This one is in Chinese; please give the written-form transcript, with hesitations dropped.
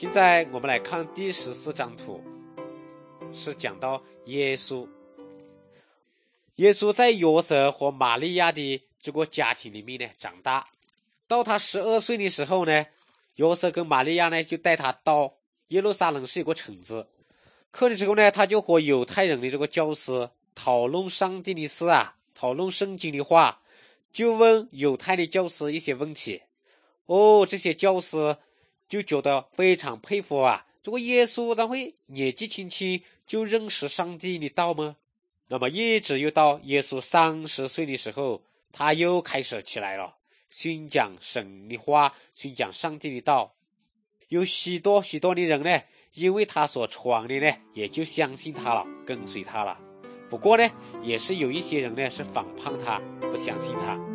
现在我们来看第14张图，是讲到耶稣。耶稣在约瑟和玛利亚的这个家庭里面呢长大，到他12岁的时候呢，约瑟跟玛利亚呢就带他到耶路撒冷是有个城子，去的时候呢，他就和犹太人的这个教师讨论上帝的事啊，讨论圣经的话，就问犹太的教师一些问题。这些教师就觉得非常佩服啊，这个耶稣怎会年纪轻轻就认识上帝的道吗？那么一直又到耶稣30岁的时候，他又开始起来了，宣讲神的话，宣讲上帝的道。有许多的人呢，因为他所传的呢，也就相信他了，跟随他了。不过呢，也是有一些人呢是反叛他，不相信他。